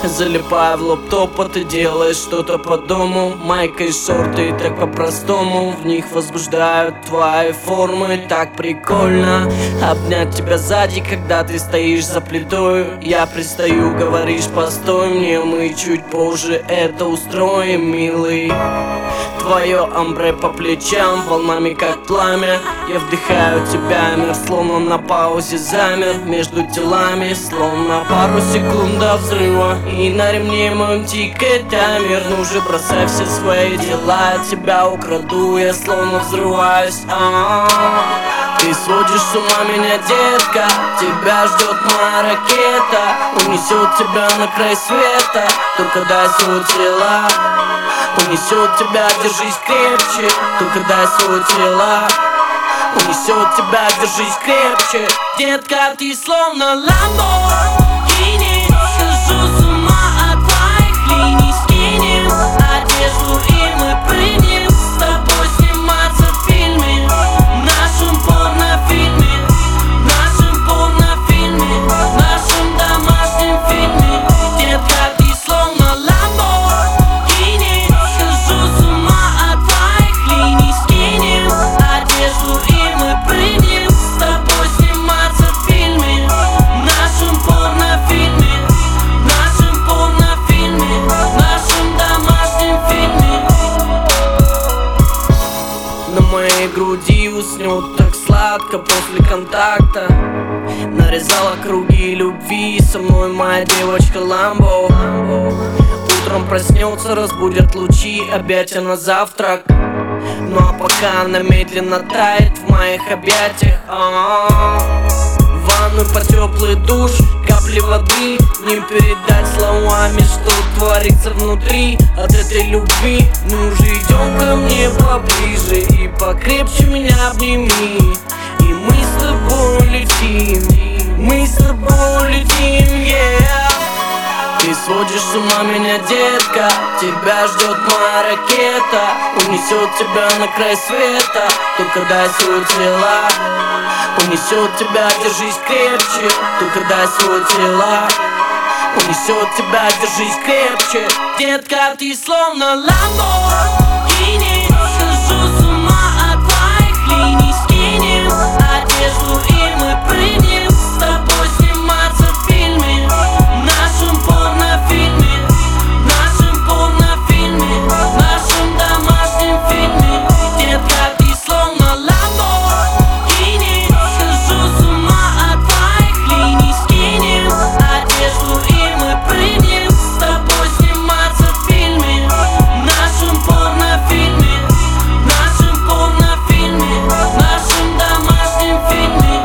Залипаю в лаптоп, а ты делаешь что-то по дому. Майка и шорты, так по-простому. В них возбуждают твои формы. Так прикольно обнять тебя сзади, когда ты стоишь за плитою. Я пристаю, говоришь, постой мне, мы чуть позже это устроим, милый. Твое амбре по плечам, волнами как пламя. Я вдыхаю тебя, мир словно на паузе замер. Между телами, словно пару секунд до взрыва. И на ремне моем тикает таймер. Ну же, бросай все свои дела, я тебя украду, я словно взрываюсь. Ты сводишь с ума меня, детка. Тебя ждет моя ракета. Унесет тебя на край света. Только дай свое тело. Унесет тебя, держись крепче. Только дай свое тело. Унесет тебя, держись крепче. Детка, ты словно Ламборгини. Схожу с ума от твоих линий. Скинем одежду и мы прыгнем с тобой сниматься в фильме. В нашем порнофильме. В нашем порнофильме. В нашем домашнем фильме. Детка, ты словно Ламборгини. Схожу с ума от твоих линий. Скинем одежду и мы прыгнем с тобой сниматься в фильме. В нашем порнофильме. В нашем порнофильме. В нашем домашнем фильме. На моей груди уснет так сладко после контакта. Нарезала круги любви, со мной моя девочка Ламбо. Утром проснется, разбудят лучи, объятия на завтрак. Ну а пока она медленно тает в моих объятиях. В ванну по теплый душ, капли воды. Не передать словами, что творится внутри от этой любви. Мы уже идем ко мне поближе и покрепче меня обними. И мы с тобой летим, мы с тобой летим, yeah. Ты сводишь с ума меня, детка. Тебя ждет моя ракета. Унесет тебя на край света. Только дай свое тело. Унесет тебя, держись крепче. Только дай свое тело. Унесет тебя, держись крепче. Детка, ты словно Ламборгини. Схожу с ума от твоих линий. Скинем одежду и мы прыгнем с тобой сниматься в фильме. В нашем порнофильме. В нашем порнофильме. В нашем домашнем фильме. Детка, ты словно Ламборгини. Схожу с ума от твоих линий. Скинем одежду и мы прыгнем с тобой сниматься в фильме. В нашем порнофильме. В нашем порнофильме. В нашем домашнем фильме.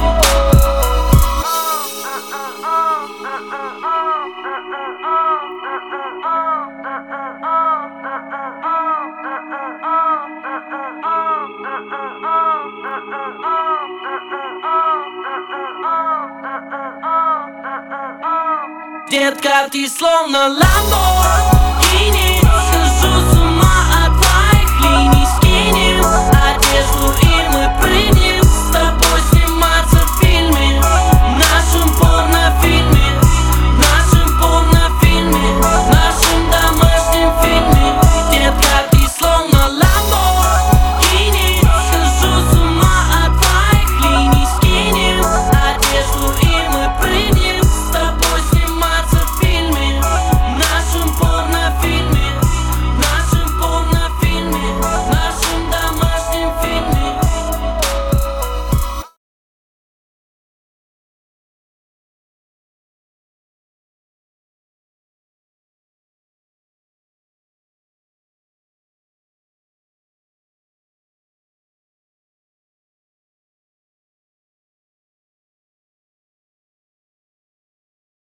Детка, ты словно Ламборгини. Схожу с ума от твоих линий. Скинем одежду и мы прыгнем